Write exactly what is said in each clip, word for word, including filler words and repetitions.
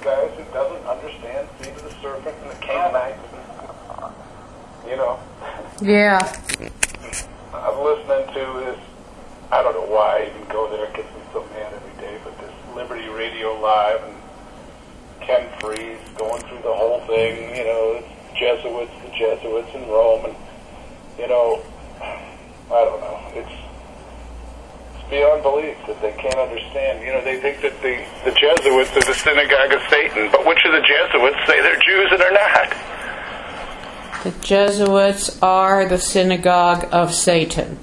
guys who doesn't understand seed of the serpent and the Canaanites. You know. Yeah. I'm listening to this. I don't know why I even go there. It gets me so mad every day. But this Liberty Radio Live and Ken Freeze going through the whole thing. You know, Jesuits, the Jesuits in Rome, and you know, I don't know. It's it's beyond belief that they can't understand. You know, they think that the the Jesuits are the synagogue of Satan. But which of the Jesuits say they're Jews and are not? The Jesuits are the synagogue of Satan.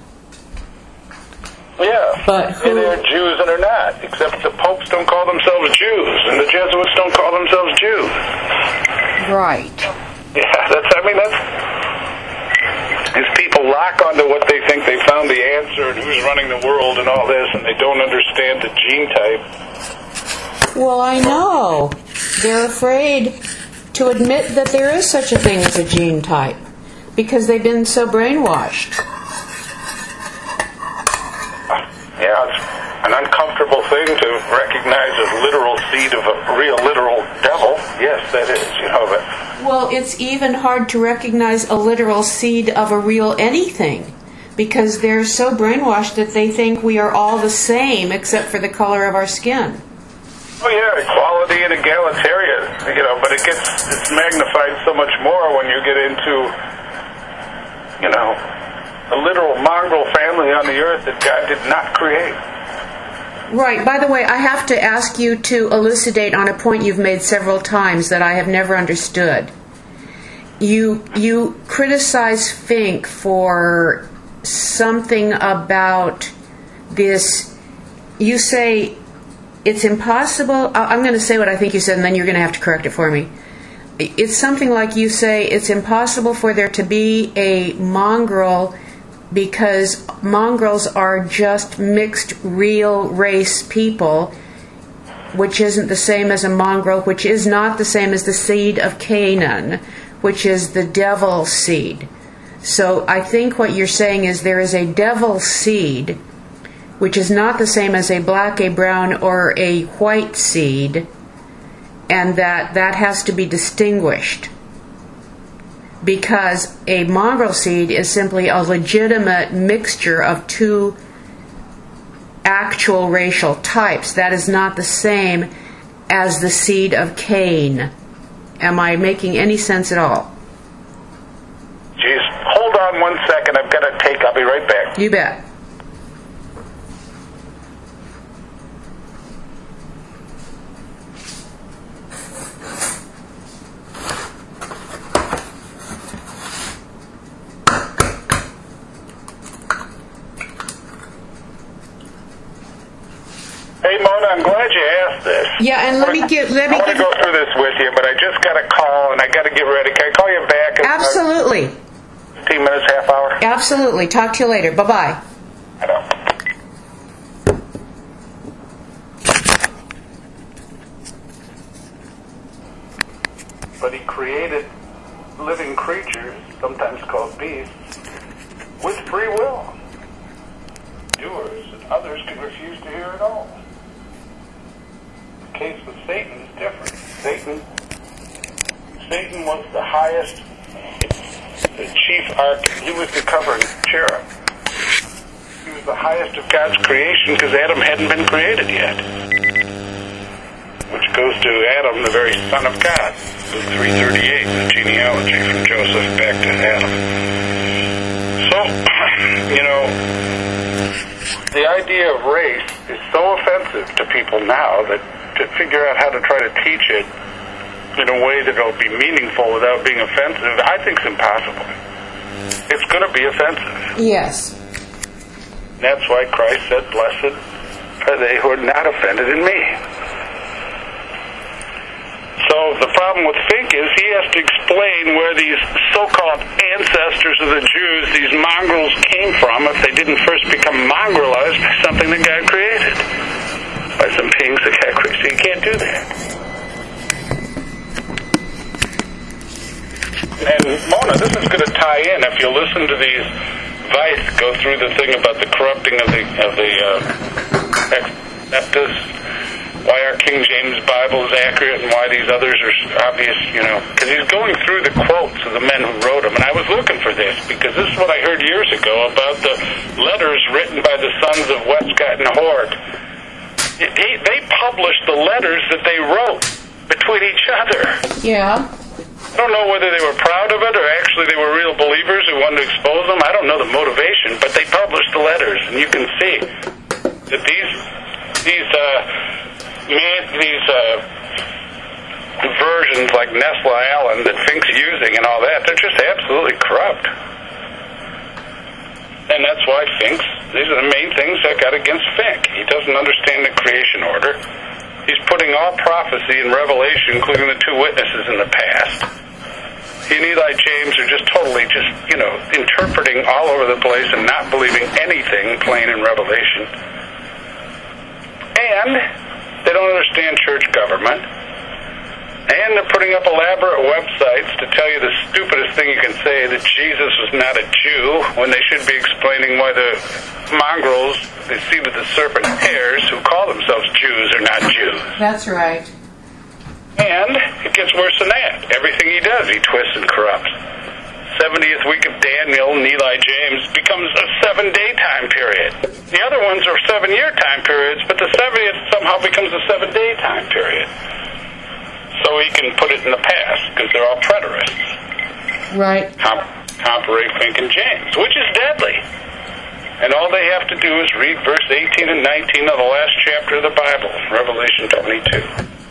Yeah, but who... and they're Jews and are not, except the popes don't call themselves Jews, and the Jesuits don't call themselves Jews. Right. Yeah, that's, I mean, that's, these people lock onto what they think they found the answer and who's running the world and all this, and they don't understand the gene type. Well, I know. They're afraid to admit that there is such a thing as a gene type because they've been so brainwashed. Yeah, it's an uncomfortable thing to recognize as literal seed of a real literal devil. Yes, that is, you know. But well, it's even hard to recognize a literal seed of a real anything because they're so brainwashed that they think we are all the same except for the color of our skin. Oh yeah, equality and egalitarian, you know, but it gets, it's magnified so much more when you get into, you know, a literal mongrel family on the earth that God did not create. Right. By the way, I have to ask you to elucidate on a point you've made several times that I have never understood. You you criticize Fink for something about this. You say it's impossible. I'm going to say what I think you said, and then you're going to have to correct it for me. It's something like you say it's impossible for there to be a mongrel because mongrels are just mixed real race people, which isn't the same as a mongrel, which is not the same as the seed of Canaan, which is the devil seed. So I think what you're saying is there is a devil seed, which is not the same as a black, a brown, or a white seed, and that that has to be distinguished. Because a mongrel seed is simply a legitimate mixture of two actual racial types. That is not the same as the seed of Cain. Am I making any sense at all? Jeez, hold on one second. I've got to take, I'll be right back. You bet. Hey Mona, I'm glad you asked this. Yeah, and let me get. Let me I want get, to go through this with you, but I just got a call and I got to get ready. Can I call you back? In absolutely. Fifteen minutes, half hour. Absolutely. Talk to you later. Bye bye. I know. But he created living creatures, sometimes called beasts, with free will. Doers and others can refuse to hear at all. The case with Satan is different. Satan, Satan was the highest, the chief arch. He was the covering cherub. He was the highest of God's creation because Adam hadn't been created yet. Which goes to Adam, the very son of God. Luke three thirty-eight, the genealogy from Joseph back to Adam. So, you know, the idea of race is so offensive to people now that to figure out how to try to teach it in a way that will be meaningful without being offensive, I think is impossible. It's going to be offensive. Yes. That's why Christ said, "Blessed are they who are not offended in me." So the problem with Fink is he has to explain where these so-called ancestors of the Jews, these mongrels, came from if they didn't first become mongrelized by something that God created, by some beings that God created. So you can't do that. And Mona, this is going to tie in. If you listen to these Vice go through the thing about the corrupting of the of the uh, ex- why our King James Bible is accurate and why these others are obvious, you know, because he's going through the quotes of the men who wrote them. And I was looking for this because this is what I heard years ago about the letters written by the sons of Westcott and Hort. They, they published the letters that they wrote between each other. Yeah. I don't know whether they were proud of it or actually they were real believers who wanted to expose them. I don't know the motivation, but they published the letters, and you can see that these these uh, man, these uh, versions like Nestle Allen that Fink's using and all that, they're just absolutely corrupt. And that's why Fink's, these are the main things that got against Fink. He doesn't understand the creation order. He's putting all prophecy and revelation, including the two witnesses in the past. He and Eli James are just totally just, you know, interpreting all over the place and not believing anything plain in Revelation. And they don't understand church government. And they're putting up elaborate websites to tell you the stupidest thing you can say, that Jesus was not a Jew, when they should be explaining why the mongrels, the seed of the serpent heirs, who call themselves Jews, are not Jews. That's right. And it gets worse than that. Everything he does, he twists and corrupts. seventieth week of Daniel and Eli James becomes a seven-day time period. The other ones are seven-year time periods, but the seventieth somehow becomes a seven-day time period. So he can put it in the past, because they're all preterists. Right. Com- Comparate Fink and James, which is deadly. And all they have to do is read verse eighteen and nineteen of the last chapter of the Bible, Revelation twenty-two.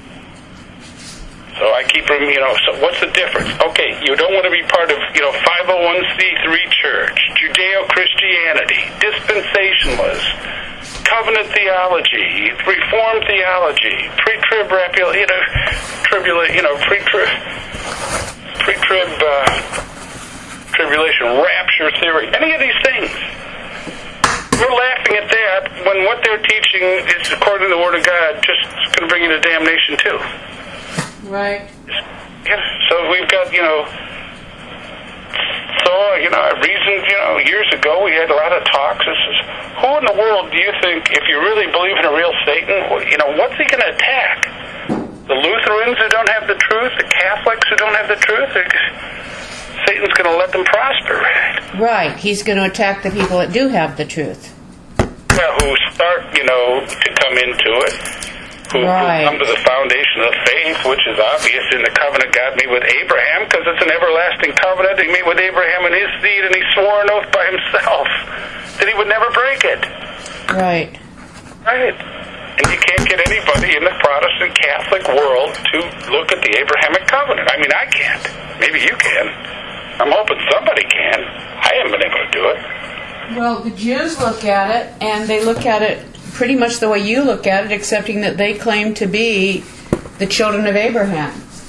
So I keep them, you know, so what's the difference? Okay, you don't want to be part of, you know, five oh one c three church, Judeo-Christianity, dispensationalists, covenant theology, reformed theology, pre-trib, you know, tribula, you know, pre-trib, pre-trib, uh, tribulation, rapture theory, any of these things. We're laughing at that when what they're teaching is, according to the Word of God, just going to bring you to damnation too. Right. Yeah, so we've got, you know, so, you know, I reasoned, you know, years ago we had a lot of talks. This is, who in the world do you think, if you really believe in a real Satan, you know, what's he going to attack? The Lutherans who don't have the truth? The Catholics who don't have the truth? Satan's going to let them prosper, right? Right. He's going to attack the people that do have the truth. Yeah, who start, you know, to come into it. Who, right. who come to the foundation of faith, which is obvious in the covenant God made with Abraham, because it's an everlasting covenant. He made with Abraham and his seed, and he swore an oath by himself that he would never break it. Right. Right. And you can't get anybody in the Protestant Catholic world to look at the Abrahamic covenant. I mean, I can't. Maybe you can. I'm hoping somebody can. I haven't been able to do it. Well, the Jews look at it, and they look at it pretty much the way you look at it, excepting that they claim to be the children of Abraham.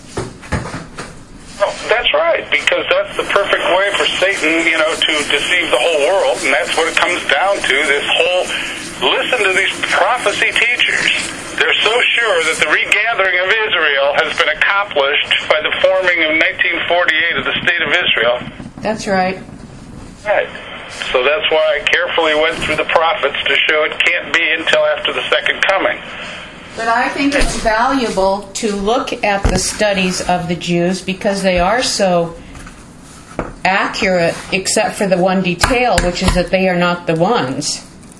Well, that's right, because that's the perfect way for Satan, you know, to deceive the whole world, and that's what it comes down to, this whole, listen to these prophecy teachers. They're so sure that the regathering of Israel has been accomplished by the forming of nineteen forty-eight of the State of Israel. That's right. Right. So that's why I carefully went through the prophets to show it can't be until after the second coming. But I think it's valuable to look at the studies of the Jews because they are so accurate, except for the one detail, which is that they are not the ones.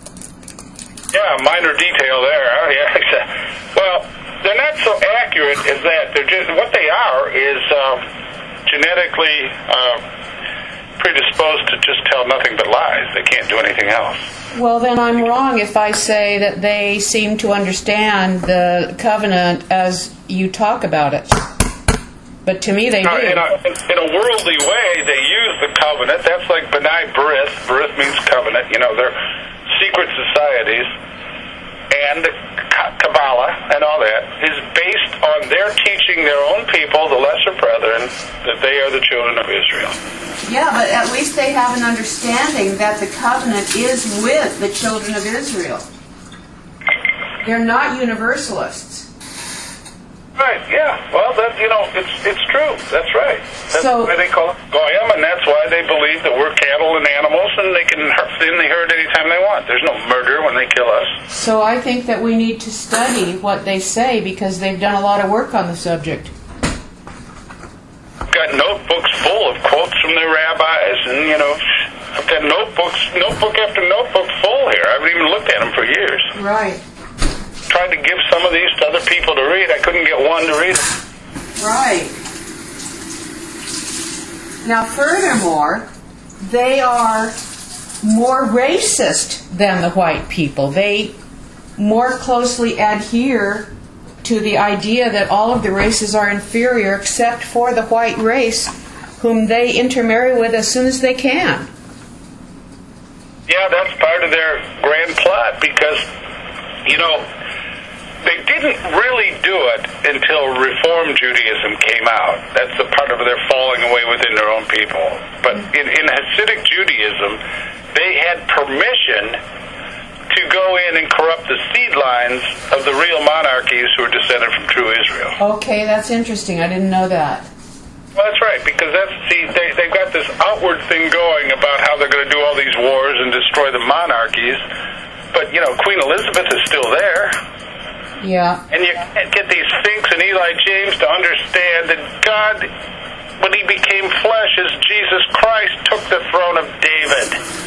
Yeah, minor detail there. Oh, yeah. Well, they're not so accurate as that. They're just what they are is uh, genetically uh, predisposed to just tell nothing but lies. They can't do anything else. Well, then I'm wrong if I say that they seem to understand the covenant as you talk about it. But to me, they do. Uh, in, a, in a worldly way, they use the covenant. That's like B'nai B'rith. B'rith means covenant. You know, they're secret societies. And Kabbalah and all that is based on their teaching their own people, the lesser brethren, that they are the children of Israel. Yeah, but at least they have an understanding that the covenant is with the children of Israel. They're not universalists. Well, Right, yeah. Well, that, you know, it's it's true. That's right. That's So- why they call it Goyim, and that's why they believe that we're cattle and animals, and they can sin the herd anytime they want. There's no murder when they kill us. So I think that we need to study what they say because they've done a lot of work on the subject. I've got notebooks full of quotes from the rabbis, and, you know, I've got notebooks, notebook after notebook full here. I haven't even looked at them for years. Right. Tried to give some of these to other people to read. I couldn't get one to read them. Right. Now, furthermore, they are more racist than the white people. They more closely adhere to the idea that all of the races are inferior except for the white race, whom they intermarry with as soon as they can. Yeah, that's part of their grand plot because, you know, they didn't really do it until Reform Judaism came out. That's a part of their falling away within their own people. But in, in Hasidic Judaism, they had permission to go in and corrupt the seed lines of the real monarchies who are descended from true Israel. Okay, that's interesting. I didn't know that. Well, that's right, because that's see, they, they've got this outward thing going about how they're going to do all these wars and destroy the monarchies. But, you know, Queen Elizabeth is still there. Yeah. And you can't get these Finks and Eli James to understand that God, when he became flesh as Jesus Christ, took the throne of David.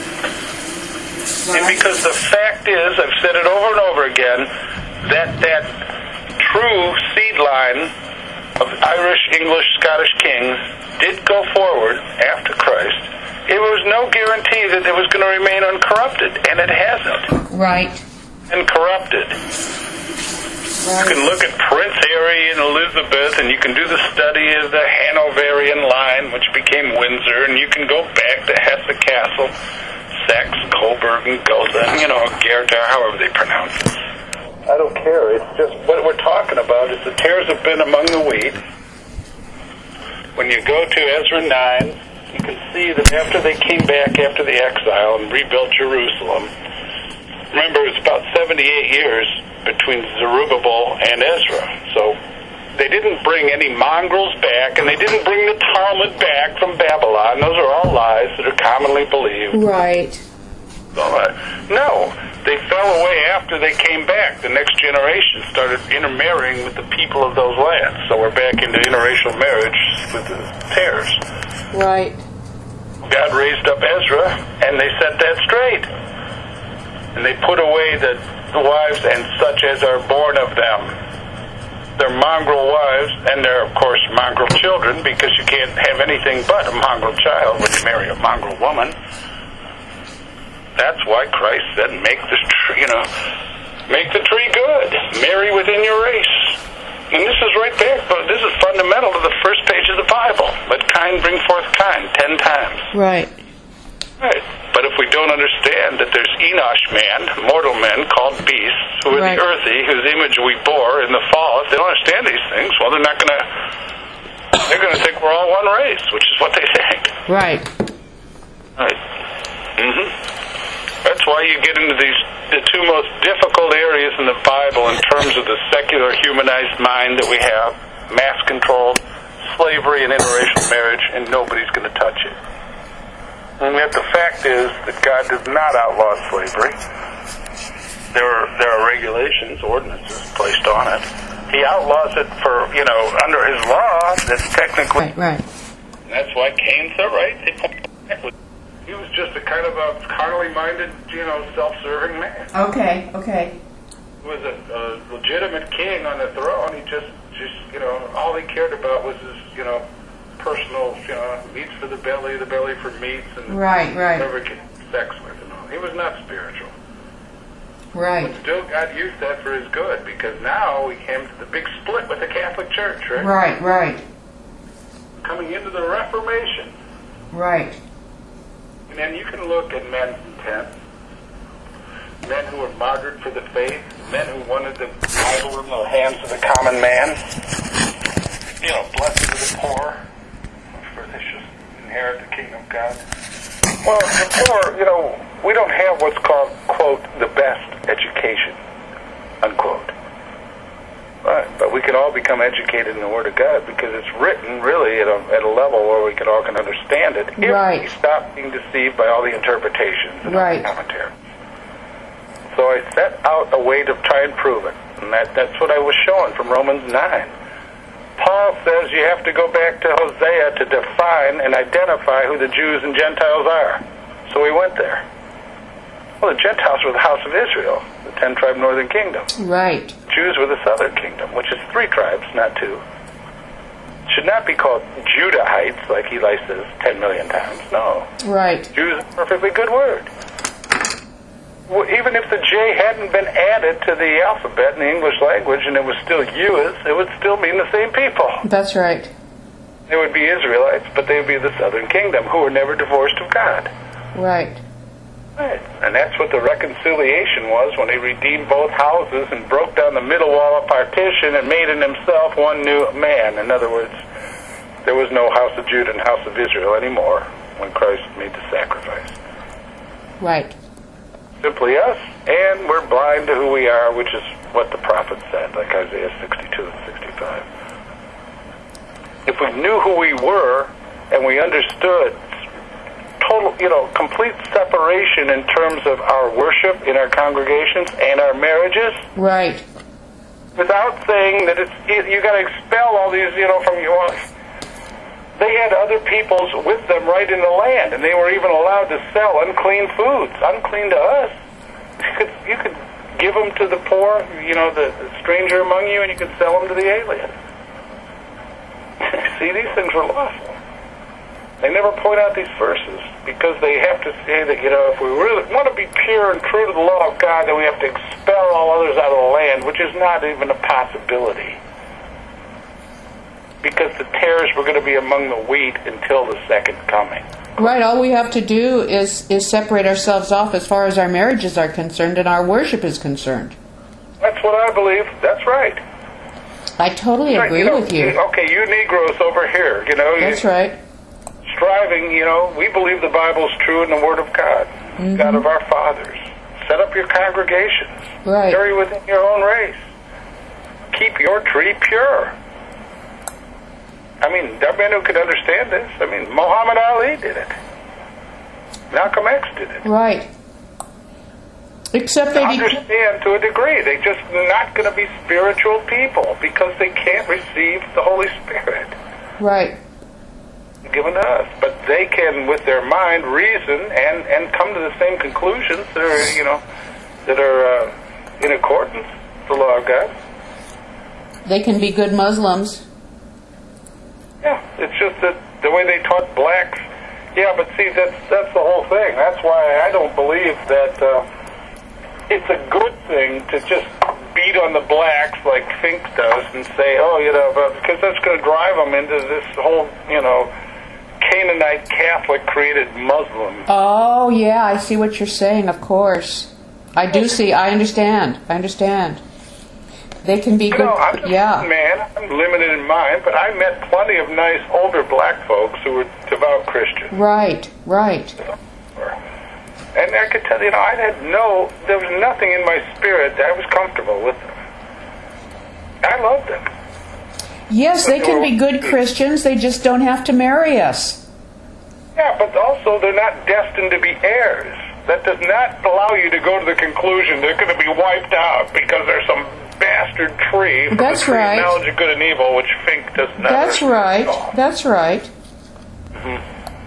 Right. And because the fact is, I've said it over and over again, that that true seed line of Irish, English, Scottish kings did go forward after Christ. It was no guarantee that it was going to remain uncorrupted, and it hasn't. Right. And corrupted. Right. You can look at Prince Harry and Elizabeth, and you can do the study of the Hanoverian line, which became Windsor, and you can go back to Hesse Castle, Saxe, Coburg, and Gotha, you know, Goethe, however they pronounce it. I don't care. It's just what we're talking about is the tares have been among the wheat. When you go to Ezra nine, you can see that after they came back after the exile and rebuilt Jerusalem, remember it's about seventy-eight years between Zerubbabel and Ezra. So they didn't bring any mongrels back, and they didn't bring the Talmud back from Babylon. Those are all lies that are commonly believed. Right. So, uh, no, they fell away after they came back. The next generation started intermarrying with the people of those lands. So we're back into interracial marriage with the tares. Right. God raised up Ezra, and they set that straight. And they put away the, the wives and such as are born of them. They're mongrel wives, and they're, of course, mongrel children, because you can't have anything but a mongrel child when you marry a mongrel woman. That's why Christ said, make the tree, you know, make the tree good. Marry within your race. And this is right there, but this is fundamental to the first page of the Bible. Let kind bring forth kind, ten times. Right. Right. But if we don't understand that there's Enosh man, mortal men called beasts, who are Right. the earthy, whose image we bore in the fall, if they don't understand these things, well, they're not going to, they're going to think we're all one race, which is what they think. Right. Right. Mm-hmm. That's why you get into these the two most difficult areas in the Bible in terms of the secular humanized mind that we have, mass-controlled, slavery and interracial marriage, and nobody's going to touch it. And yet the fact is that God does not outlaw slavery. There are, there are regulations, ordinances placed on it. He outlaws it for, you know, under his law, that's technically... Right, right. And that's why Cain's so right. He was just a kind of a carnally minded, you know, self-serving man. Okay, okay. He was a, a legitimate king on the throne. He just, just, you know, all he cared about was his, you know, personal, you know, meats for the belly, the belly for meats, and Right, right. whatever he could sex with and all. He was not spiritual. Right. But still, God used that for his good, because now we came to the big split with the Catholic Church, right? Right, right. Coming into the Reformation. Right. And then you can look at men's intent. Men who were martyred for the faith. Men who wanted the Bible in the hands of the common man. You know, blessed are the poor, for they shall inherit the kingdom of God. Well, the poor, you know, we don't have what's called, quote, the best education, unquote. Right, but we can all become educated in the Word of God because it's written really at a, at a level where we can all can understand it if right. we stop being deceived by all the interpretations and right. all the commentary. So I set out a way to try and prove it, and that, that's what I was showing from Romans nine. Paul says you have to go back to Hosea to define and identify who the Jews and Gentiles are. So we went there. Well, the Gentiles were the house of Israel, the ten-tribe northern kingdom. Right. Jews were the southern kingdom, which is three tribes, not two. Should not be called Judahites, like Eli says ten million times. No. Right. Jews is a perfectly good word. Well, even if the J hadn't been added to the alphabet in the English language and it was still Jews, it would still mean the same people. That's right. They would be Israelites, but they would be the southern kingdom, who were never divorced of God. Right. Right. And that's what the reconciliation was when he redeemed both houses and broke down the middle wall of partition and made in himself one new man. In other words, there was no house of Judah and house of Israel anymore when Christ made the sacrifice. Right. Simply us, and we're blind to who we are, which is what the prophet said, like Isaiah sixty-two and sixty-five. If we knew who we were and we understood total, you know, complete separation in terms of our worship in our congregations and our marriages. Right. Without saying that it's, you got to expel all these, you know, from your life. They had other peoples with them right in the land, and they were even allowed to sell unclean foods, unclean to us. You could, you could give them to the poor, you know, the, the stranger among you, and you could sell them to the alien. See, these things were lawful. They never point out these verses because they have to say that, you know, if we really want to be pure and true to the law of God, then we have to expel all others out of the land, which is not even a possibility. Because the tares were going to be among the wheat until the second coming. Right, all we have to do is, is separate ourselves off as far as our marriages are concerned and our worship is concerned. That's what I believe. That's right. I totally Right, agree you know, with you. Okay, you Negroes over here, you know. That's you, right. Striving, you know, we believe the Bible's true in the Word of God, Mm-hmm. God of our fathers. Set up your congregations. Right. Carry within your own race. Keep your tree pure. I mean, there are men who could understand this. I mean, Muhammad Ali did it. Malcolm X did it. Right. Except they understand to a degree. They're just not going to be spiritual people because they can't receive the Holy Spirit. Right. Given to us. But they can, with their mind, reason and, and come to the same conclusions that are, you know, that are uh, in accordance with the law of God. They can be good Muslims. Yeah, it's just that the way they taught blacks. Yeah, but see, that's that's the whole thing. That's why I don't believe that uh, it's a good thing to just beat on the blacks like Fink does and say, oh, you know, because that's going to drive them into this whole, you know, Canaanite Catholic created Muslim. Oh, yeah, I see what you're saying, of course. I do see, I understand, I understand. They can be you good, know, I'm just yeah. a man, I'm limited in mind, but I met plenty of nice older black folks who were devout Christians. Right, right. And I could tell you, you know, I had no, there was nothing in my spirit that I was comfortable with them. I loved them. Yes, they can be good Christians, they just don't have to marry us. Yeah, but also they're not destined to be heirs. That does not allow you to go to the conclusion they're going to be wiped out because there's some bastard tree from That's the tree right. of knowledge of good and evil, which Fink does not. That's right. That's right. Mm-hmm.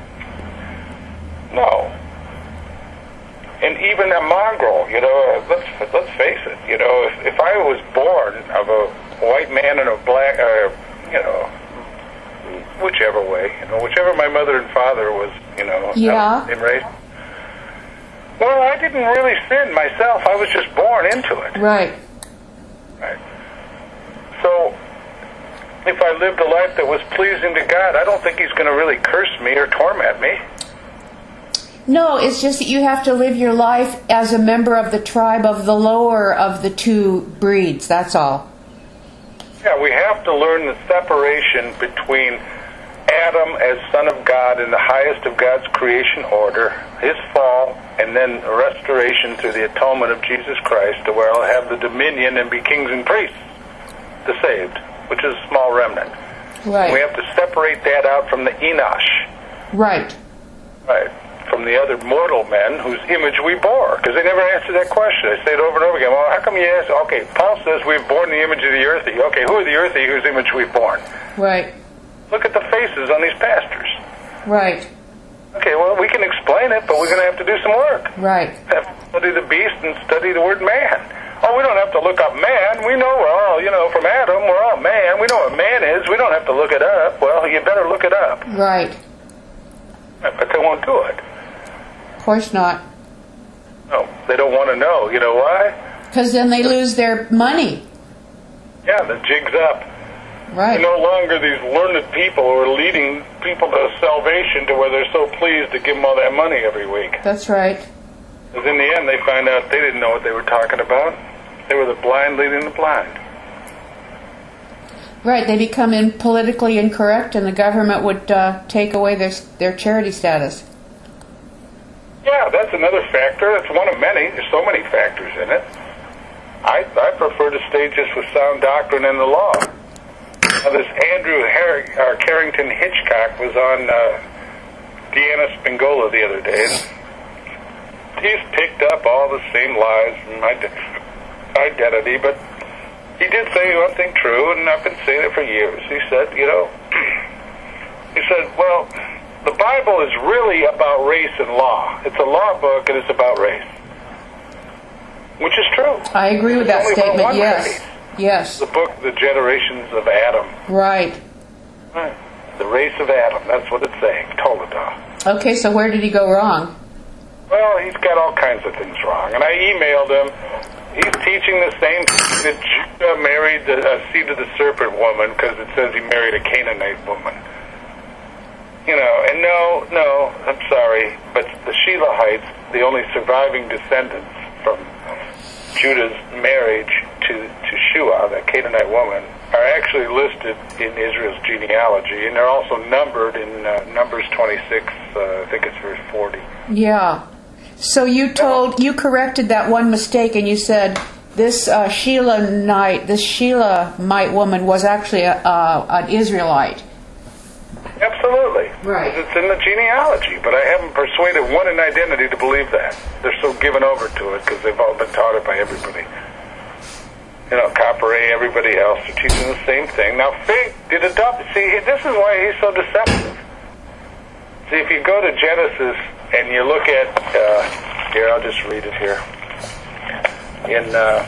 No. And even a mongrel, you know, let's let's face it, you know, if, if I was born of a white man and a black, uh, you know, whichever way, you know, whichever my mother and father was, you know, yeah. in race. Well, I didn't really sin myself. I was just born into it. Right. Right. So, if I lived a life that was pleasing to God, I don't think He's going to really curse me or torment me. No, it's just that you have to live your life as a member of the tribe of the lower of the two breeds, that's all. Yeah, we have to learn the separation between Adam as son of God in the highest of God's creation order, his fall, and then restoration through the atonement of Jesus Christ to where I'll have the dominion and be kings and priests. the saved, which is a small remnant. Right. We have to separate that out from the Enosh. Right. Right. From the other mortal men whose image we bore. Because they never answered that question. They say it over and over again. Well, how come you ask? Okay, Paul says we've borne the image of the earthy. Okay, who are the earthy whose image we've borne? Right. Look at the faces on these pastors. Right. Okay, well, we can explain it, but we're going to have to do some work. Right. Have to study the beast and study the word man. Oh, we don't have to look up man. We know we're all, you know, from Adam, we're all man. We know what man is. We don't have to look it up. Well, you better look it up. Right. But they won't do it. Of course not. No, they don't want to know. You know why? Because then they lose their money. Yeah, the jig's up. Right. They're no longer these learned people who are leading people to salvation to where they're so pleased to give them all that money every week. That's right. Because in the end, they find out they didn't know what they were talking about. They were the blind leading the blind. Right. They become in politically incorrect, and the government would uh, take away their their charity status. Yeah, that's another factor. That's one of many. There's so many factors in it. I, I prefer to stay just with sound doctrine and the law. Now, this Andrew Her- or Carrington Hitchcock was on uh, Deanna Spingola the other day. And he's picked up all the same lies from my identity, but he did say one thing true, and I've been saying it for years. He said, you know, he said, well, the Bible is really about race and law. It's a law book, and it's about race. Which is true. I agree with that statement, yes. Race. Yes. The book, The Generations of Adam. Right. Right. The race of Adam, that's what it's saying. Toledo. Okay, so where did he go wrong? Well, he's got all kinds of things wrong. And I emailed him. He's teaching the same thing that Judah married the uh, seed of the serpent woman because it says he married a Canaanite woman. You know, and no, no, I'm sorry, but the Shelahites, the only surviving descendants from Judah's marriage to, to Shua, that Canaanite woman, are actually listed in Israel's genealogy, and they're also numbered in uh, Numbers twenty-six, uh, I think it's verse forty. Yeah. So you told, you corrected that one mistake, and you said this uh, Shelamite, this Shelamite woman was actually a, uh, an Israelite. Absolutely. Right. It's in the genealogy, but I haven't persuaded one in identity to believe that. They're so given over to it because they've all been taught it by everybody. You know, Copperay, everybody else are teaching the same thing. Now, Fig did adopt. See, this is why he's so deceptive. See, if you go to Genesis and you look at, uh, here, I'll just read it here. In, uh,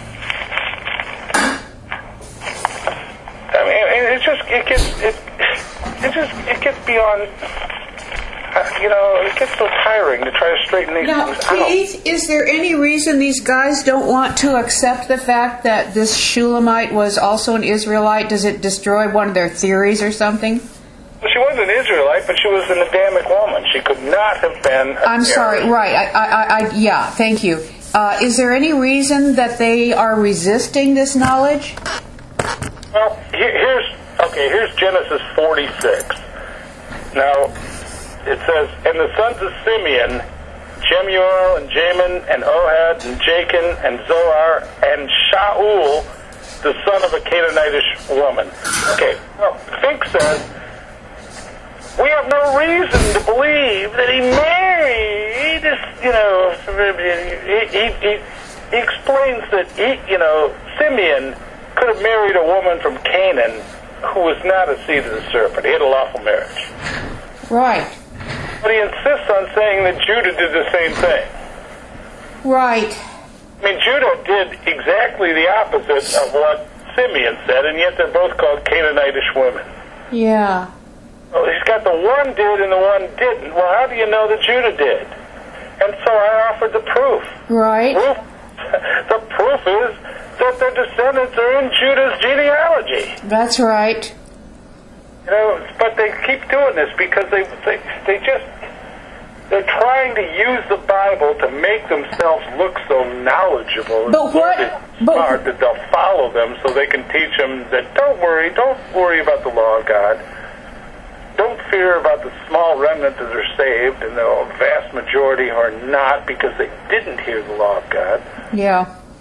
I mean, it just, it gets, it, it just, it gets beyond, uh, you know, it gets so tiring to try to straighten these Now, things out. Keith, is there any reason these guys don't want to accept the fact that this Shulamite was also an Israelite? Does it destroy one of their theories or something? Well, she wasn't an Israelite, but she was an Adamic woman. She could not have been. I'm sorry, right? I, I, I, yeah, thank you. Uh, is there any reason that they are resisting this knowledge? Well, here, here's okay. Here's Genesis forty-six. Now, it says, "And the sons of Simeon, Jemuel and Jamin and Ohad and Jachin and Zohar and Shaul, the son of a Canaanitish woman." Okay. Well, Fink says we have no reason to believe that he married this. You know, he he, he, he explains that he, you know, Simeon could have married a woman from Canaan who was not a seed of the serpent. He had a lawful marriage. Right. But he insists on saying that Judah did the same thing. Right. I mean, Judah did exactly the opposite of what Simeon said, and yet they're both called Canaanitish women. Yeah. Well, he's got the one did and the one didn't. Well, how do you know that Judah did? And so I offered the proof. Right. Proof, the proof is that their descendants are in Judah's genealogy. That's right. You know, but they keep doing this because they they, they just, they're trying to use the Bible to make themselves look so knowledgeable and But what- smart but- that they'll follow them so they can teach them that don't worry, don't worry about the law of God. Don't fear about the small remnant that are saved and the vast majority are not because they didn't hear the law of God. Yeah.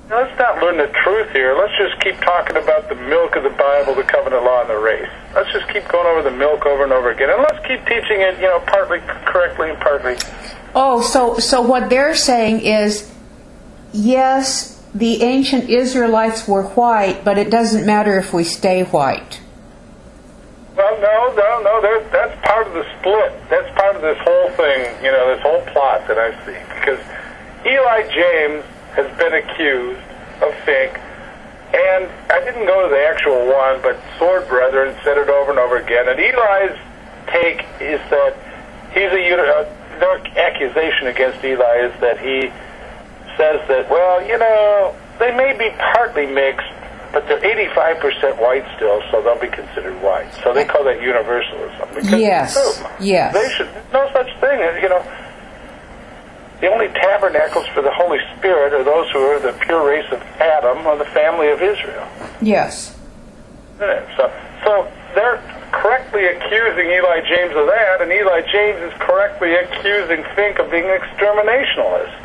Let's not learn the truth here. Let's just keep talking about the milk of the Bible, the covenant law, and the race. Let's just keep going over the milk over and over again. And let's keep teaching it, you know, partly correctly and partly. Oh, so so what they're saying is, yes, the ancient Israelites were white, but it doesn't matter if we stay white. Well, no, no, no. There's, that's part of the split. That's part of this whole thing, you know, this whole plot that I see. Because Eli James has been accused of fake, and I didn't go to the actual one, but Sword Brethren said it over and over again. And Eli's take is that he's a uh, their accusation against Eli is that he says that, well, you know, they may be partly mixed, but they're eighty-five percent white still, so they'll be considered white. So they call that universalism. Because yes, yes. They should, there's no such thing as, you know, the only tabernacles for the Holy Spirit are those who are the pure race of Adam or the family of Israel. Yes. So, so they're correctly accusing Eli James of that, and Eli James is correctly accusing Fink of being an exterminationalist.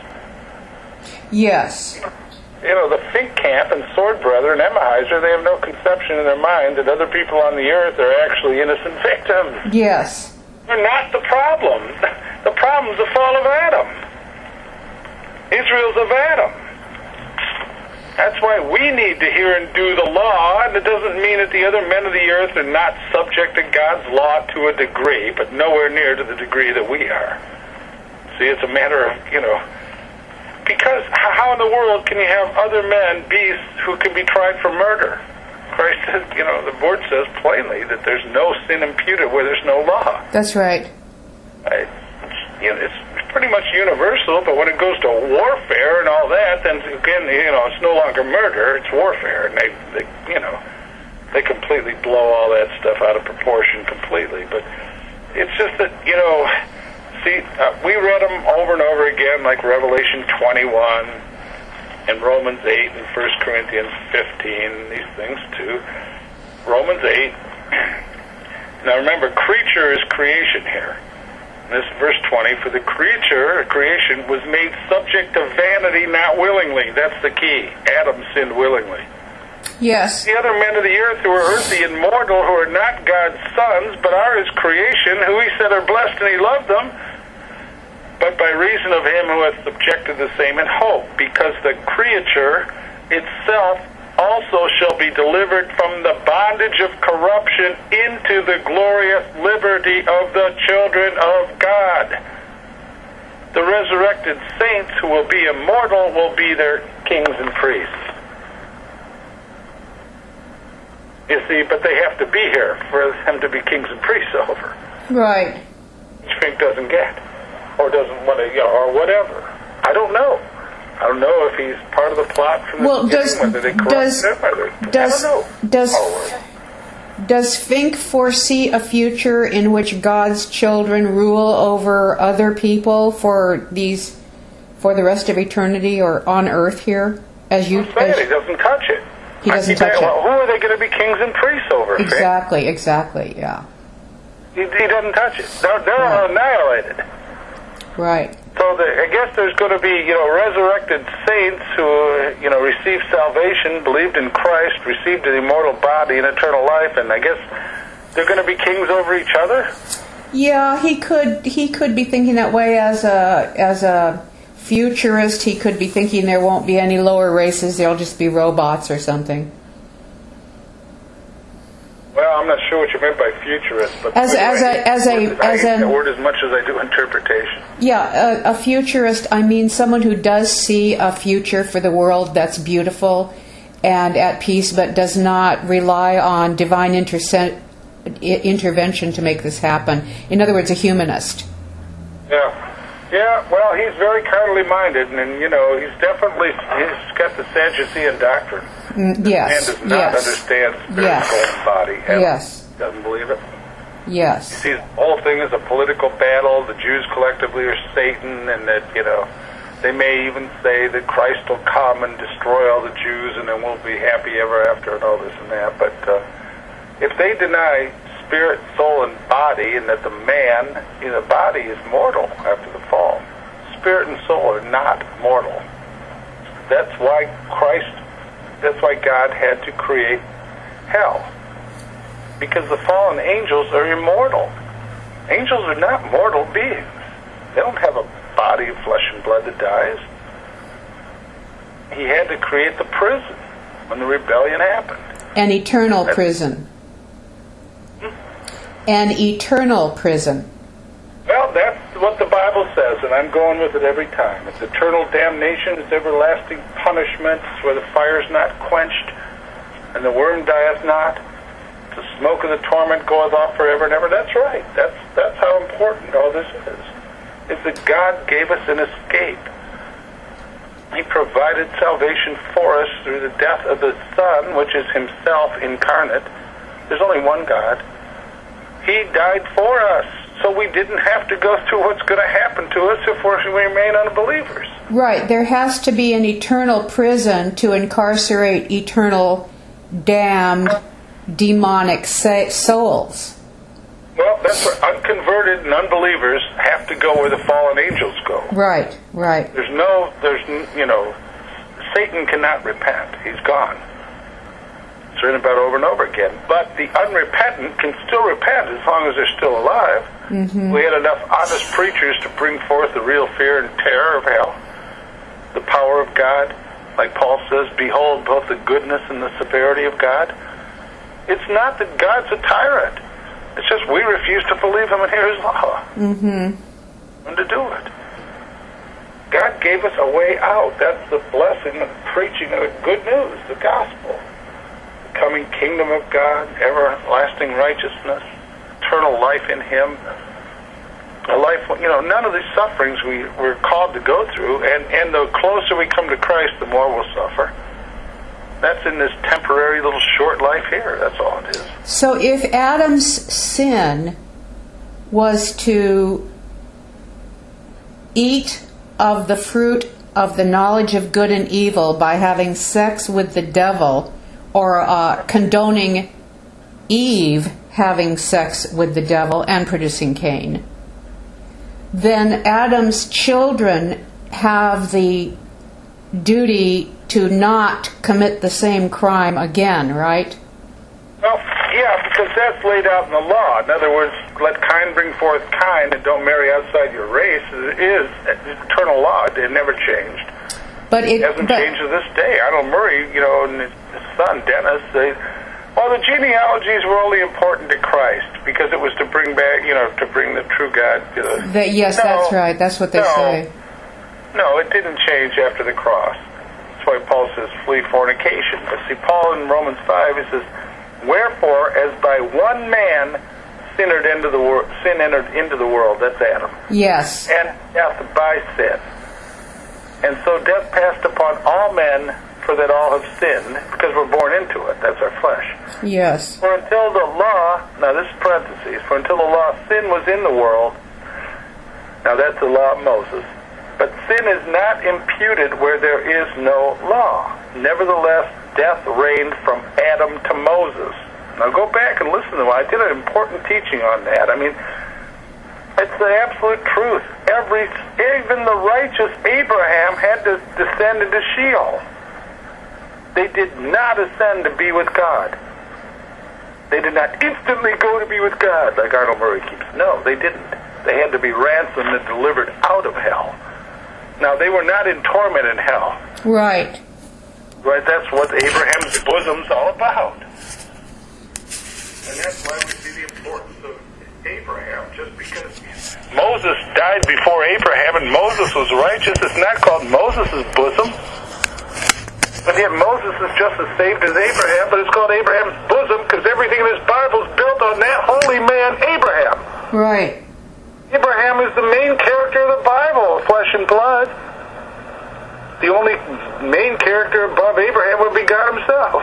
Yes. You know, the Fink camp and Sword Brethren, Emmaheiser, they have no conception in their mind that other people on the earth are actually innocent victims. Yes. They're not the problem. The problem's the fall of Adam. Israel's of Adam. That's why we need to hear and do the law, and it doesn't mean that the other men of the earth are not subject to God's law to a degree, but nowhere near to the degree that we are. See, it's a matter of, you know, because how in the world can you have other men, beasts, who can be tried for murder? Christ says, you know, the Word says plainly that there's no sin imputed where there's no law. That's right. Right? You know, it's pretty much universal, but when it goes to warfare and all that, then again, you know, it's no longer murder, it's warfare, and they, they you know, they completely blow all that stuff out of proportion completely. But it's just that, you know, see, uh, we read them over and over again, like Revelation twenty-one and Romans eight and First Corinthians fifteen, these things too. Romans eight. Now remember, creature is creation here. This verse twenty, for the creature, creation, was made subject to vanity, not willingly. That's the key. Adam sinned willingly. Yes. The other men of the earth who are earthy and mortal, who are not God's sons, but are his creation, who he said are blessed and he loved them, but by reason of him who hath subjected the same in hope, because the creature itself also shall be delivered from the bondage of corruption into the glorious liberty of the children of God. The resurrected saints who will be immortal will be their kings and priests. You see, but they have to be here for them to be kings and priests over. Right. Which Fink doesn't get, or doesn't want to, you know, or whatever. I don't know. I don't know if he's part of the plot from the well, beginning, does, whether they corrupt does, him, whether, does, I don't know. Does, oh, does Fink foresee a future in which God's children rule over other people for these, for the rest of eternity, or on Earth here? As you, I'm saying, as, he doesn't touch it. He doesn't touch saying, it. Well, who are they going to be kings and priests over? Exactly, Fink? exactly, yeah. He, he doesn't touch it. They're, they're right. annihilated. Right. So the, I guess there's going to be, you know, resurrected saints who, you know, received salvation, believed in Christ, received an immortal body and eternal life, and I guess they're going to be kings over each other. Yeah, he could. He could be thinking that way as a as a futurist. He could be thinking there won't be any lower races; they'll just be robots or something. Well, I'm not sure what you meant by futurist, but as as a as a I as hate a the word as much as I do interpretation. Yeah, a, a futurist. I mean, someone who does see a future for the world that's beautiful and at peace, but does not rely on divine interse- intervention to make this happen. In other words, a humanist. Yeah. Yeah, well, he's very carnally minded, and, and you know, he's definitely, he's got the Sadducean doctrine. Mm, yes, the man does not yes. understand spirit, yes. soul, and body. And yes. Doesn't believe it. Yes. He sees the whole thing as a political battle. The Jews collectively are Satan, and that, you know, they may even say that Christ will come and destroy all the Jews, and then we'll be happy ever after, and all this and that. But uh, if they deny spirit, soul, and body, and that the man, you know, the body is mortal after the fall. Spirit and soul are not mortal. That's why Christ, that's why God had to create hell. Because the fallen angels are immortal. Angels are not mortal beings. They don't have a body of flesh and blood that dies. He had to create the prison when the rebellion happened. An eternal prison. Hmm? An eternal prison. Well, that's what the Bible says, and I'm going with it every time. It's eternal damnation, it's everlasting punishment, it's where the fire is not quenched, and the worm dieth not. The smoke of the torment goeth off forever and ever. That's right. That's that's how important all this is. It's that God gave us an escape. He provided salvation for us through the death of the Son, which is Himself incarnate. There's only one God. He died for us, so we didn't have to go through what's going to happen to us if we remain unbelievers. Right. There has to be an eternal prison to incarcerate eternal damned demonic souls. Well, that's where unconverted and unbelievers have to go where the fallen angels go. Right, right. There's no, there's, you know, Satan cannot repent. He's gone. It's written about over and over again. But the unrepentant can still repent as long as they're still alive. Mm-hmm. We had enough honest preachers to bring forth the real fear and terror of hell. The power of God. Like Paul says, behold both the goodness and the severity of God. It's not that God's a tyrant. It's just we refuse to believe Him and hear His law. Mm-hmm. And to do it. God gave us a way out. That's the blessing of preaching of the good news, the gospel. The coming kingdom of God, everlasting righteousness, eternal life in Him. A life, you know, none of these sufferings we, we're called to go through, and, and the closer we come to Christ, the more we'll suffer. That's in this temporary little short life here. That's all it is. So if Adam's sin was to eat of the fruit of the knowledge of good and evil by having sex with the devil, or uh, condoning Eve having sex with the devil and producing Cain, then Adam's children have the duty to not commit the same crime again, right? Well, yeah, because that's laid out in the law. In other words, let kind bring forth kind and don't marry outside your race is eternal law. It never changed. But it, it hasn't but, changed to this day. Arnold Murray, you know, and his son, Dennis, they, well, the genealogies were only important to Christ because it was to bring back, you know, to bring the true God to the... the yes, no, that's right. That's what they no, say. No, it didn't change after the cross. That's why Paul says, flee fornication. But see, Paul in Romans five, he says, wherefore, as by one man sin entered into the world, sin entered into the world. That's Adam. Yes. And death by sin. And so death passed upon all men, for that all have sinned, because we're born into it. That's our flesh. Yes. For until the law, now this is parentheses, for until the law, sin was in the world. Now that's the law of Moses. But sin is not imputed where there is no law. Nevertheless, death reigned from Adam to Moses. Now go back and listen to it. I did an important teaching on that. I mean, it's the absolute truth. Every, even the righteous Abraham had to descend into Sheol. They did not ascend to be with God. They did not instantly go to be with God, like Arnold Murray keeps. No, they didn't. They had to be ransomed and delivered out of hell. Now, they were not in torment in hell. Right. Right, that's what Abraham's bosom's all about. And that's why we see the importance of Abraham, just because Moses died before Abraham and Moses was righteous. It's not called Moses' bosom. But yet Moses is just as saved as Abraham, but it's called Abraham's bosom because everything in his Bible is built on that holy man, Abraham. Right. Abraham is the main character of the Bible, flesh and blood. The only main character above Abraham would be God himself.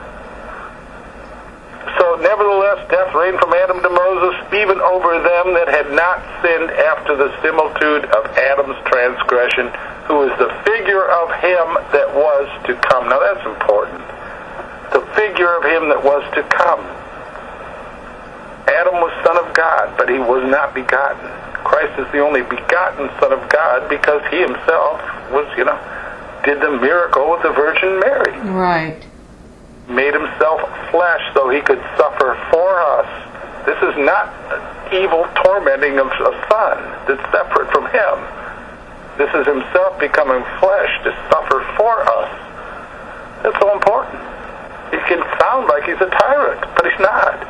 So, nevertheless, death reigned from Adam to Moses, even over them that had not sinned after the similitude of Adam's transgression, who is the figure of him that was to come. Now, that's important. The figure of him that was to come. Adam was son of God, but he was not begotten. Christ is the only begotten Son of God because he himself was, you know, did the miracle with the Virgin Mary. Right. Made himself flesh so he could suffer for us. This is not evil tormenting of a son that's separate from him. This is himself becoming flesh to suffer for us. That's so important. He can sound like he's a tyrant, but he's not.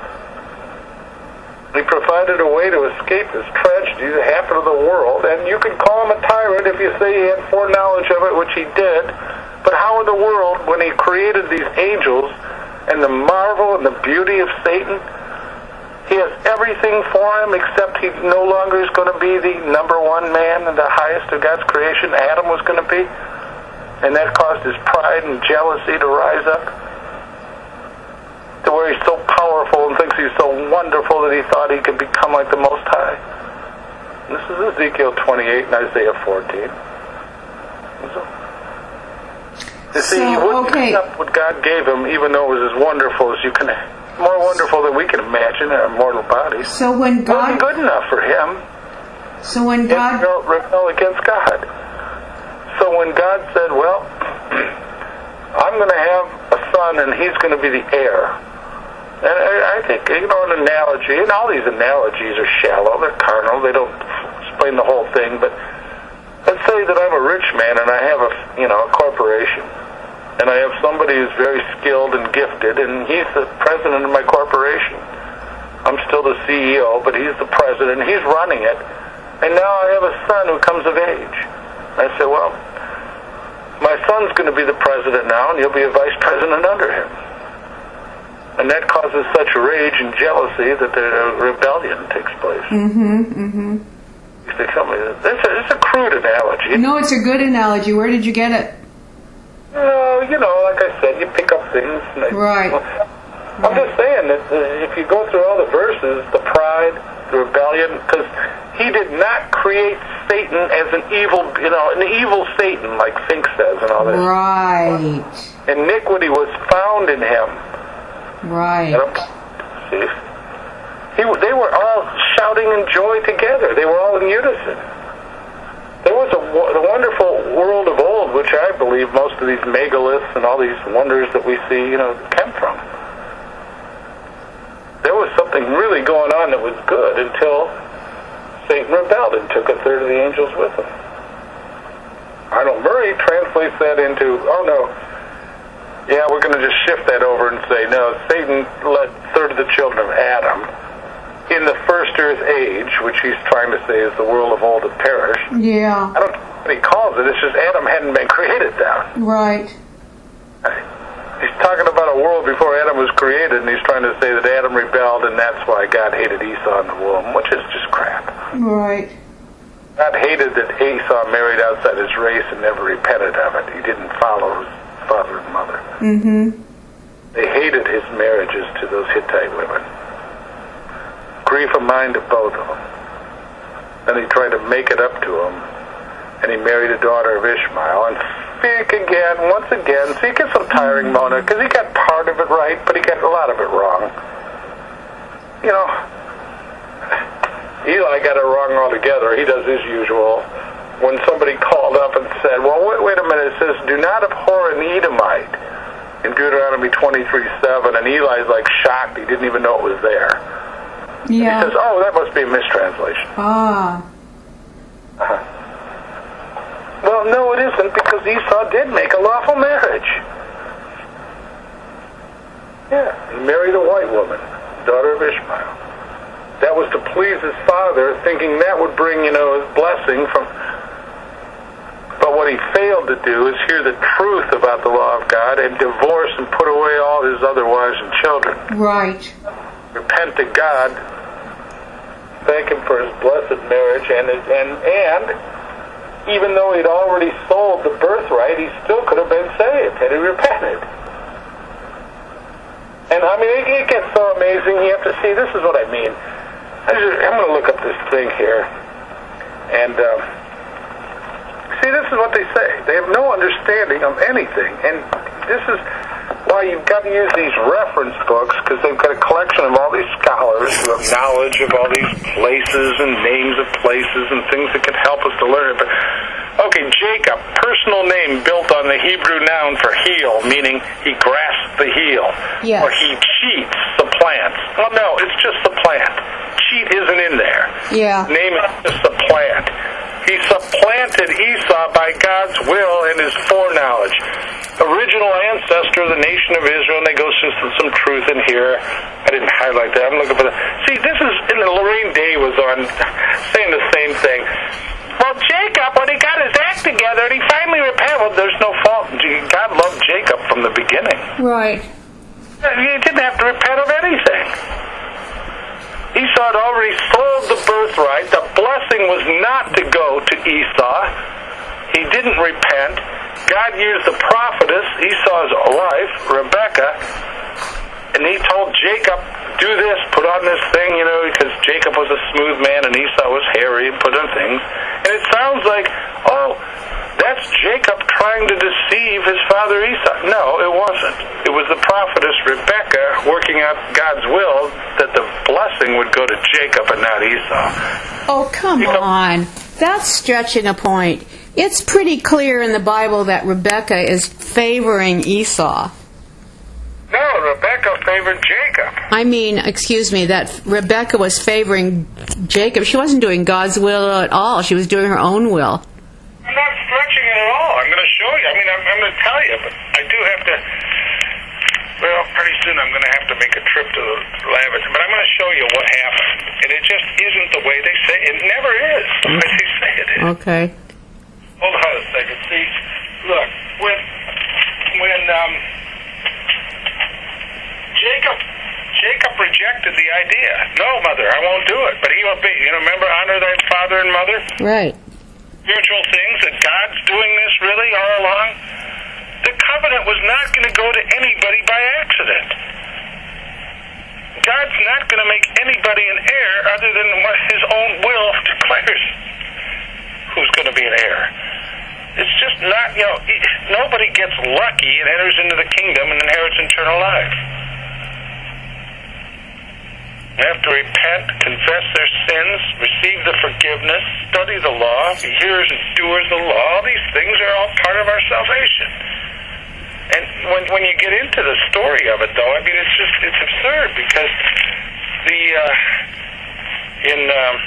He provided a way to escape this tragedy that happened to the world, and you can call him a tyrant if you say he had foreknowledge of it, which he did. But how in the world, when he created these angels and the marvel and the beauty of Satan, he has everything for him except he no longer is going to be the number one man and the highest of God's creation Adam was going to be? And that caused his pride and jealousy to rise up to where he's so powerful and thinks he's so wonderful that he thought he could become like the Most High. And this is Ezekiel twenty-eight and Isaiah fourteen. So, you see, So, he wouldn't okay. accept what God gave him, even though it was as wonderful as you can, more wonderful than we can imagine in our mortal bodies. So when It wasn't God, good enough for him. so when He God, rebel, rebel against God. So when God said, well, I'm going to have a son and he's going to be the heir. And I, I think, you know, an analogy, and all these analogies are shallow, they're carnal, they don't explain the whole thing, but let's say that I'm a rich man and I have a, you know, a corporation. And I have somebody who's very skilled and gifted, and he's the president of my corporation. I'm still the C E O, but he's the president, he's running it. And now I have a son who comes of age. I say, well, my son's going to be the president now, and you'll be a vice president under him. And that causes such rage and jealousy that the rebellion takes place. mm-hmm, mm-hmm. You say, tell me, this is it's a crude analogy. No, it's a good analogy. Where did you get it? Uh, you know, like I said, you pick up things. And I, Right. I'm just saying that uh, if you go through all the verses, the pride, the rebellion, because he did not create Satan as an evil, you know, an evil Satan, like Fink says and all this. Right. Iniquity was found in him. Right. See? He, they were all shouting in joy together. They were all in unison. There was a, a wonderful world of old, which I believe most of these megaliths and all these wonders that we see, you know, came from. There was something really going on that was good until Satan rebelled and took a third of the angels with him. Arnold Murray translates that into, oh no, yeah, we're going to just shift that over and say, no, Satan led a third of the children of Adam in the first earth age, which he's trying to say is the world of old had perished. Yeah. I don't know what he calls it. It's just Adam hadn't been created then. Right. He's talking about a world before Adam was created, and he's trying to say that Adam rebelled, and that's why God hated Esau in the womb, which is just crap. Right. God hated that Esau married outside his race and never repented of it. He didn't follow his father and mother. Mm-hmm. They hated his marriages to those Hittite women. Grief of mind to both of them. Then he tried to make it up to him, and he married a daughter of Ishmael, and Fink again, once again, so he gets some tiring, Mona, because he got part of it right, but he got a lot of it wrong. You know, Eli got it wrong altogether. He does his usual. When somebody called up and said, well, wait, wait a minute, it says, do not abhor an Edomite in Deuteronomy twenty-three seven, and Eli's like shocked. He didn't even know it was there. Yeah. He says, oh, that must be a mistranslation. Ah. Uh-huh. Well, no, it isn't, because Esau did make a lawful marriage. Yeah, he married a white woman, daughter of Ishmael. That was to please his father, thinking that would bring, you know, his blessing from... But what he failed to do is hear the truth about the law of God and divorce and put away all his other wives and children. Right. Repent to God, thank him for his blessed marriage, and and and even though he'd already sold the birthright, he still could have been saved had he repented. And I mean, it, it gets so amazing. You have to see. This is what I mean. I just, I'm going to look up this thing here, and uh, see, this is what they say. They have no understanding of anything, and this is why you've got to use these reference books, because they've got a collection of all these scholars who have knowledge of all these places and names of places and things that could help us to learn it. But Okay, Jacob, personal name built on the Hebrew noun for heel, meaning he grasps the heel. Yes. Or he cheats, supplants. Well, no, it's just supplant. Cheat isn't in there. Yeah. Name is just supplant. He supplanted Esau by God's will and his foreknowledge. Original ancestor of the nation of Israel, and they go through some, some truth in here. I didn't highlight that. I'm looking for that. See, this is, and Lorraine Day was on saying the same thing. Well, Jacob, when he got his act together and he finally repented, well, there's no fault. God loved Jacob from the beginning. Right. He didn't have to repent of anything. Esau had already sold the birthright. The blessing was not to go to Esau. He didn't repent. God used the prophetess, Esau's wife, Rebekah, and he told Jacob, do this, put on this thing, you know, because Jacob was a smooth man and Esau was hairy and put on things. And it sounds like, oh, that's Jacob trying to deceive his father Esau. No, it wasn't. It was the prophetess Rebekah working out God's will that the blessing would go to Jacob and not Esau. Oh, come You know- on. That's stretching a point. It's pretty clear in the Bible that Rebekah is favoring Esau. No, Rebekah favored Jacob. I mean, excuse me, that Rebekah was favoring Jacob. She wasn't doing God's will at all. She was doing her own will. I'm not stretching it at all. I'm going to show you. I mean, I'm, I'm going to tell you, but I do have to. Well, pretty soon I'm going to have to make a trip to the laboratory, but I'm going to show you what happened. And it just isn't the way they say. It never is the way they say it is. Okay. Hold on a second. See, look, when when um, Jacob Jacob rejected the idea. No, mother, I won't do it. But he obeyed. You know, remember, honor thy father and mother. Right. Spiritual things that God's doing this really all along. The covenant was not going to go to anybody by accident. God's not going to make anybody an heir other than what his own will declares who's going to be an heir. It's just not, you know, nobody gets lucky and enters into the kingdom and inherits eternal life. They have to repent, confess their sins, receive the forgiveness, study the law, be hearers and doers of the law. All these things are all part of our salvation. And when when you get into the story of it, though, I mean, it's just, it's absurd because the, uh, in, um,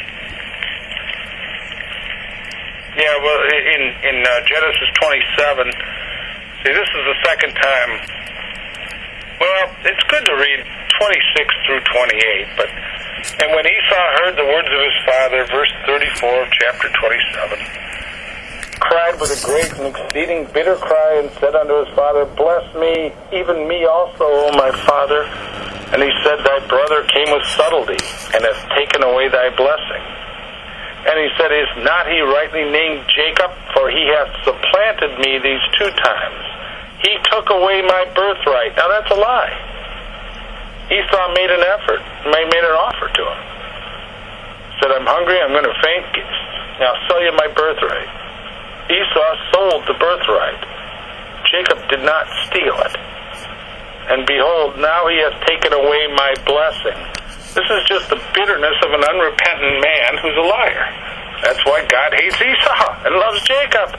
yeah, well, in, in uh, Genesis twenty-seven, see, this is the second time. Well, it's good to read twenty-six through twenty-eight, but, and when Esau heard the words of his father, verse thirty-four of chapter twenty-seven, cried with a great and exceeding bitter cry, and said unto his father, bless me, even me also, O my father. And he said, thy brother came with subtlety, and hath taken away thy blessing. And he said, is not he rightly named Jacob? For he hath supplanted me these two times. He took away my birthright. Now that's a lie. Esau made an effort, made an offer to him. Said, I'm hungry, I'm going to faint. Now I'll sell you my birthright. Esau sold the birthright. Jacob did not steal it. And behold, now he hath taken away my blessing. This is just the bitterness of an unrepentant man who's a liar. That's why God hates Esau and loves Jacob.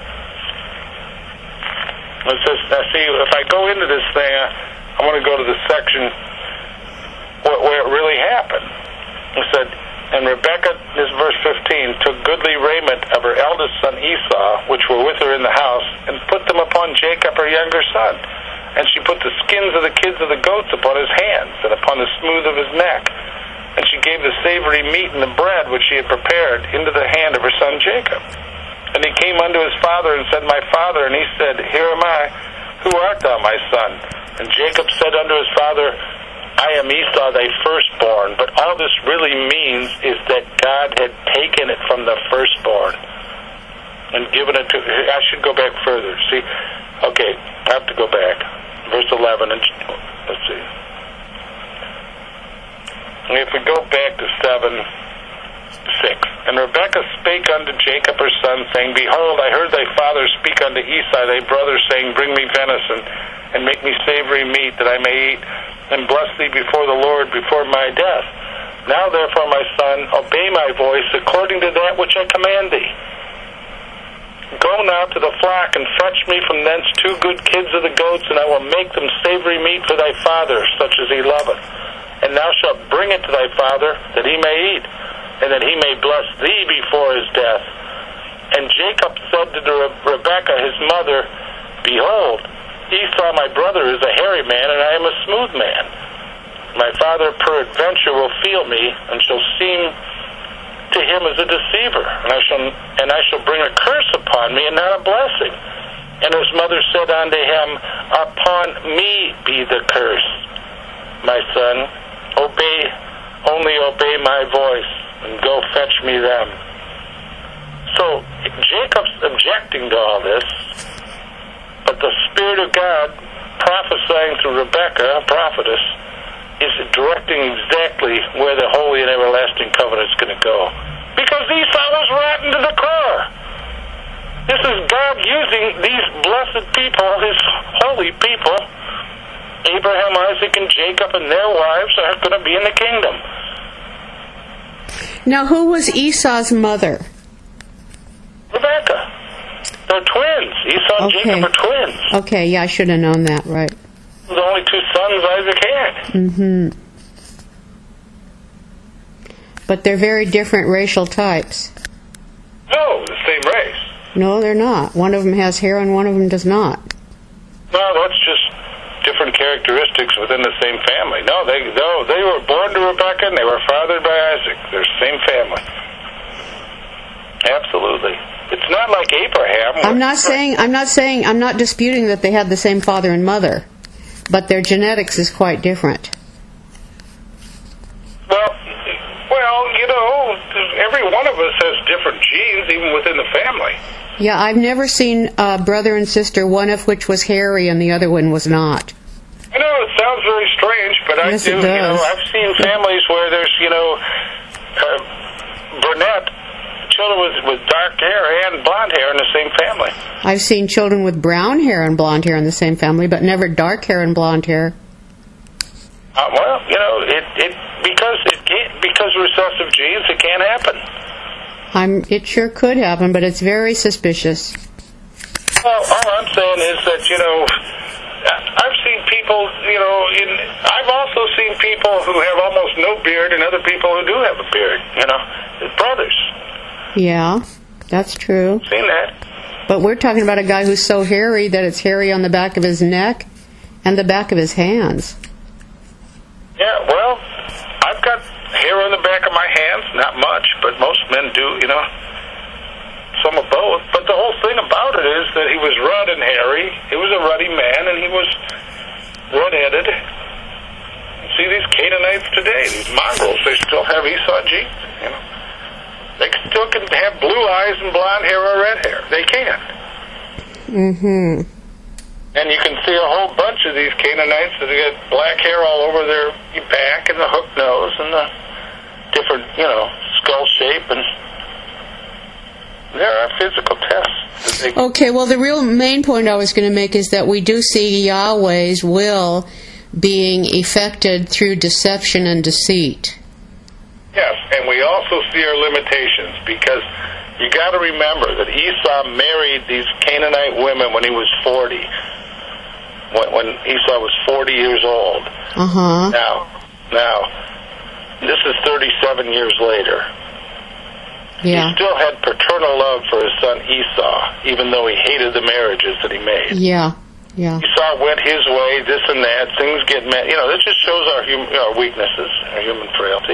It says, now see, if I go into this thing, I want to go to the section where, where it really happened. It said, and Rebekah, this is verse fifteen, took goodly raiment of her eldest son Esau, which were with her in the house, and put them upon Jacob, her younger son. And she put the skins of the kids of the goats upon his hands, and upon the smooth of his neck. And she gave the savory meat and the bread which she had prepared into the hand of her son Jacob. And he came unto his father and said, my father. And he said, here am I. Who art thou, my son? And Jacob said unto his father, I am Esau, thy firstborn. But all this really means is that God had taken it from the firstborn and given it to... I should go back further. See, okay, I have to go back. Verse eleven, and let's see. If we go back to seven, six. And Rebekah spake unto Jacob her son, saying, behold, I heard thy father speak unto Esau thy brother, saying, bring me venison, and make me savory meat, that I may eat, and bless thee before the Lord before my death. Now therefore, my son, obey my voice according to that which I command thee. Go now to the flock and fetch me from thence two good kids of the goats, and I will make them savory meat for thy father, such as he loveth. And thou shalt bring it to thy father, that he may eat, and that he may bless thee before his death. And Jacob said to Re- Rebekah his mother, Behold, Esau my brother is a hairy man, and I am a smooth man. My father peradventure will feel me, and shall seem to him as a deceiver, and I shall and I shall bring a curse upon me, and not a blessing. And his mother said unto him, Upon me be the curse, my son. Obey, only obey my voice, and go fetch me them. So Jacob's objecting to all this, but the Spirit of God, prophesying through Rebekah, a prophetess, is directing exactly where the holy and everlasting covenant is going to go. Because Esau was rotten to the core. This is God using these blessed people, his holy people. Abraham, Isaac, and Jacob and their wives are going to be in the kingdom. Now, who was Esau's mother? Rebekah. They're twins. Esau and Okay. Jacob are twins. Okay, yeah, I should have known that, right. The only two sons Isaac had. Mm-hmm. But they're very different racial types. No, the same race. No, they're not. One of them has hair and one of them does not. No, that's just different characteristics within the same family. No, they no, they were born to Rebekah and they were fathered by Isaac. They're the same family. Absolutely. It's not like Abraham. I'm not saying I'm not saying I'm not disputing that they had the same father and mother, but their genetics is quite different. Well, well, you know, every one of us has different genes, even within the family. Yeah, I've never seen a brother and sister, one of which was hairy and the other one was not. I know it sounds very strange, but Yes, I do. it You know, does. I've seen families where there's, you know, uh, brunette children with with dark hair and blonde hair in the same family. I've seen children with brown hair and blonde hair in the same family, but never dark hair and blonde hair. Uh, well, you know, it it because it can't, because of recessive genes, it can't happen. I'm. It sure could happen, but it's very suspicious. Well, all I'm saying is that, you know, I've seen people, you know, in I've also seen people who have almost no beard and other people who do have a beard. You know, as brothers. Yeah, that's true. Seen that. But we're talking about a guy who's so hairy that it's hairy on the back of his neck and the back of his hands. Yeah, well, I've got hair on the back of my hands, not much, but most men do, you know. Some of both. But the whole thing about it is that he was red and hairy. He was a ruddy man, and he was red-headed. See these Canaanites today, these mongrels, they still have Esau genes, you know. They still can have blue eyes and blonde hair or red hair. They can. Mm-hmm. And you can see a whole bunch of these Canaanites that get black hair all over their back and the hook nose and the different, you know, skull shape. And there are physical tests. That they Okay, well, the real main point I was going to make is that we do see Yahweh's will being effected through deception and deceit. Yes, and we also see our limitations, because you got to remember that Esau married these Canaanite women when he was forty. When, when Esau was forty years old. Uh-huh. Now, now, this is thirty-seven years later. Yeah. He still had paternal love for his son Esau, even though he hated the marriages that he made. Yeah. Yeah. Esau went his way, this and that. Things get met. You know, this just shows our, hum, our weaknesses, our human frailty.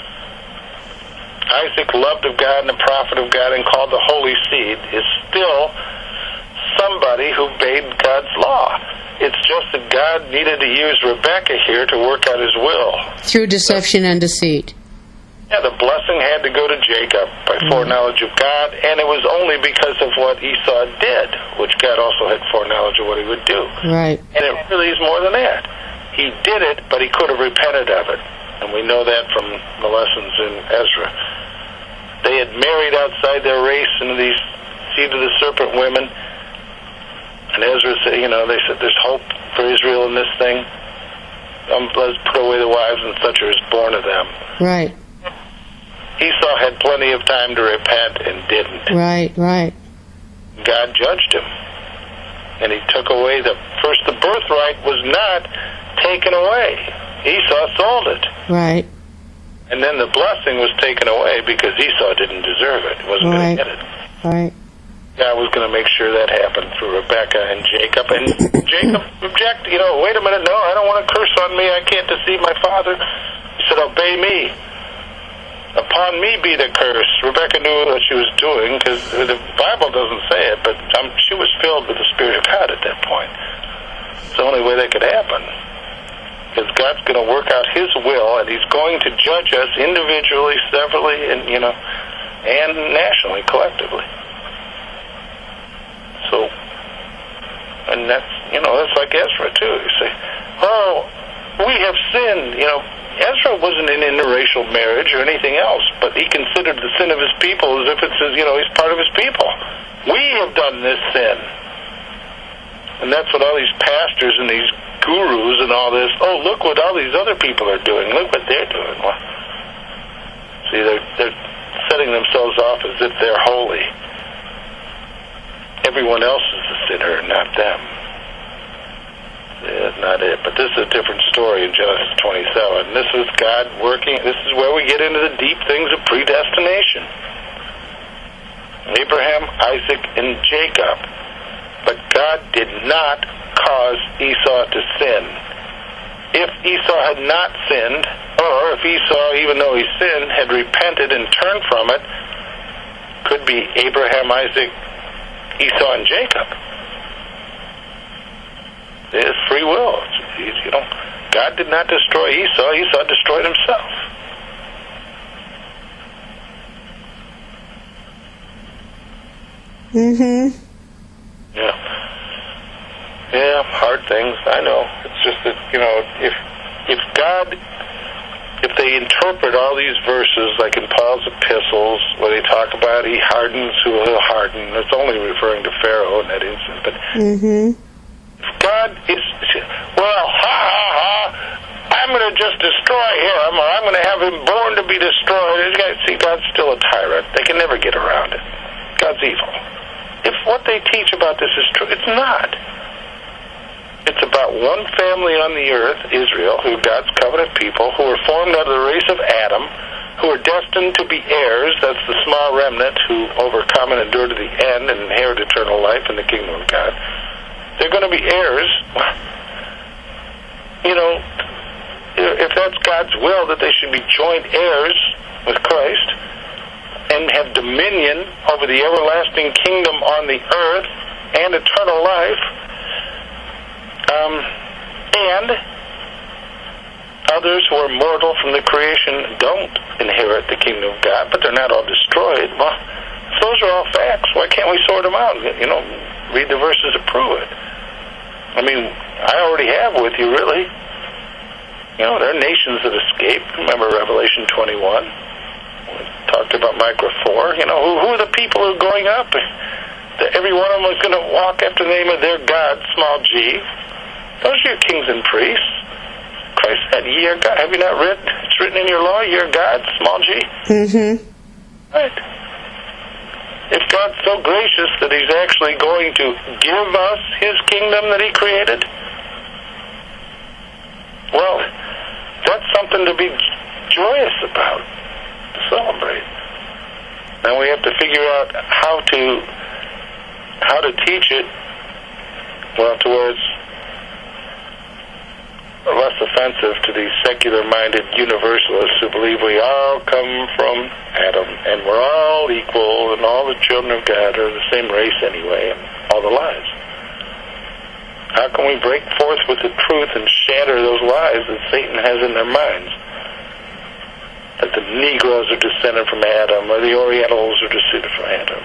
Isaac, loved of God and a prophet of God and called the holy seed, is still somebody who obeyed God's law. It's just that God needed to use Rebekah here to work out his will. Through deception and deceit. Yeah, the blessing had to go to Jacob by foreknowledge of God, and it was only because of what Esau did, which God also had foreknowledge of what he would do. Right. And it really is more than that. He did it, but he could have repented of it. And we know that from the lessons in Ezra. They had married outside their race into these seed of the serpent women. And Ezra said, you know, they said, there's hope for Israel in this thing. Um, let's put away the wives and such are born of them. Right. Esau had plenty of time to repent and didn't. Right, right. God judged him. And he took away the, first the birthright was not taken away. Esau sold it. Right. And then the blessing was taken away because Esau didn't deserve it. He wasn't Right. going to get it. Right. God was going to make sure that happened through Rebekah and Jacob. And Jacob objected, you know, wait a minute, no, I don't want a curse on me. I can't deceive my father. He said, obey me. Upon me be the curse. Rebekah knew what she was doing because the Bible doesn't say it, but um, she was filled with the Spirit of God at that point. It's the only way that could happen. Because God's going to work out His will, and He's going to judge us individually, severally, and, you know, and nationally, collectively. So, and that's, you know, that's like Ezra, too. You say, oh, we have sinned. You know, Ezra wasn't in interracial marriage or anything else, but he considered the sin of his people as if it's, you know, he's part of his people. We have done this sin. And that's what all these pastors and these gurus and all this, oh, look what all these other people are doing. Look what they're doing. Well, see, they're, they're setting themselves off as if they're holy. Everyone else is the sinner, not them. That's not it. But this is a different story in Genesis twenty-seven. This was God working. This is where we get into the deep things of predestination. Abraham, Isaac, and Jacob. But God did not cause Esau to sin. If Esau had not sinned, or if Esau, even though he sinned, had repented and turned from it, could be Abraham, Isaac, Esau, and Jacob. There's free will. It's, you know, God did not destroy Esau. Esau destroyed himself. Mm-hmm. Yeah. Yeah, hard things. I know. It's just that, you know, if if God, if they interpret all these verses, like in Paul's epistles, where they talk about he hardens who will harden, it's only referring to Pharaoh in that instant. But Mm-hmm. if God is, well, ha ha ha, I'm going to just destroy him, or I'm going to have him born to be destroyed. You guys see, God's still a tyrant. They can never get around it. God's evil. If what they teach about this is true, it's not. It's about one family on the earth, Israel, who are God's covenant people, who are formed out of the race of Adam, who are destined to be heirs. That's the small remnant who overcome and endure to the end and inherit eternal life in the kingdom of God. They're going to be heirs. You know, if that's God's will, that they should be joint heirs with Christ and have dominion over the everlasting kingdom on the earth and eternal life. Um, and others who are mortal from the creation don't inherit the kingdom of God, but they're not all destroyed. Well, if those are all facts, why can't we sort them out? You know, read the verses to prove it. I mean, I already have with you, really. You know, there are nations that escape. Remember Revelation twenty-one? We talked about Micah four. You know, who, who are the people who are going up? Every one of them is going to walk after the name of their God, small g. Those are your kings and priests. Christ said, ye are God. Have you not read? It's written in your law, ye are God, small g. Mm-hmm. Right. If God's so gracious that He's actually going to give us His kingdom that He created, well, that's something to be joyous about, to celebrate. Now we have to figure out how to how to teach it, well, to where it's less offensive to these secular-minded universalists who believe we all come from Adam and we're all equal and all the children of God are the same race anyway, and all the lies. How can we break forth with the truth and shatter those lies that Satan has in their minds? That the Negroes are descended from Adam, or the Orientals are descended from Adam.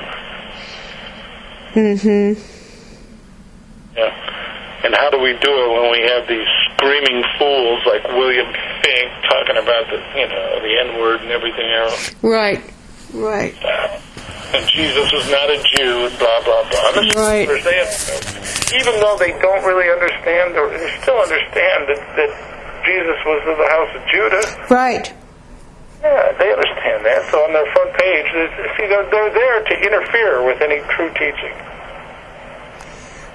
Mm-hmm. Yeah. And how do we do it when we have these screaming fools like William Fink talking about the, you know, the N-word and everything else? Right. Right. Uh, and Jesus was not a Jew, and blah, blah, blah. This Right. is what they're saying. Even though they don't really understand, or they still understand that, that Jesus was of the house of Judah. Right. Yeah, they understand that. So on their front page, see, they're, they're there to interfere with any true teaching.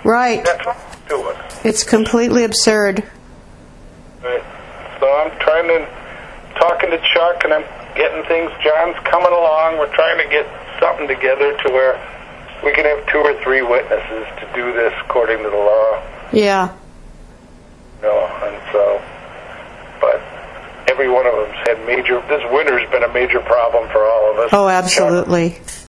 Right. That's what it's doing. It's completely absurd. Right. So I'm trying to, talking to Chuck, and I'm getting things, John's coming along, we're trying to get something together to where we can have two or three witnesses to do this according to the law. Yeah. You know, and so, but every one of them's had major, this winter's been a major problem for all of us. Oh, absolutely.